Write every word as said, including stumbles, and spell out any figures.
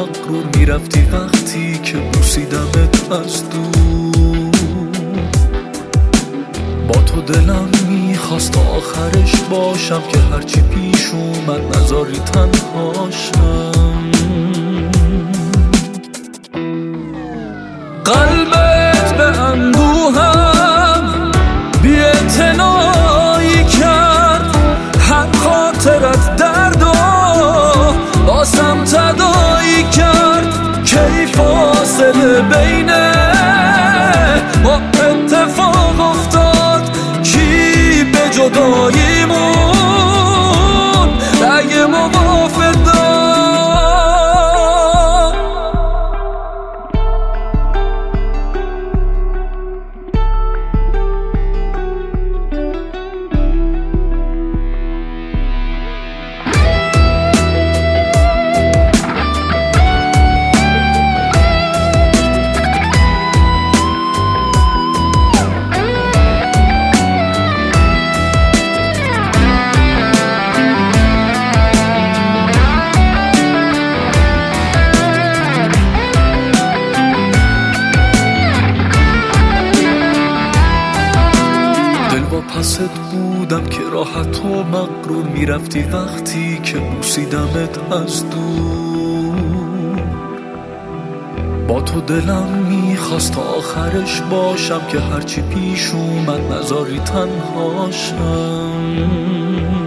مغرور میرفتی وقتی که بوسیدمت از دور. با تو دلم میخواست تا آخرش باشم که هرچی پیش اومد نذاری تنهاشم. قلبت به اندوهم بی‌اعتنایی کرد، هر خاطرت درد و باسم تدایی کرد. کی فاصله بین ما اتفاق افتاد، کی به جداییمون رأی موافق داد. پست بودم که راحت و مغرور میرفتی وقتی که بوسیدمت از دور. با تو دلم میخواست تا آخرش باشم که هرچی پیش اومد نذاری تنهاشم.